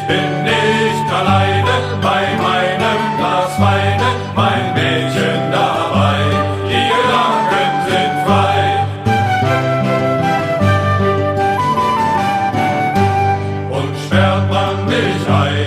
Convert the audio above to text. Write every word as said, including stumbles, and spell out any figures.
bin nicht alleine bei meinem Glas Weine, mein Mädchen dabei, die Gedanken sind frei. Und sperrt man mich ein,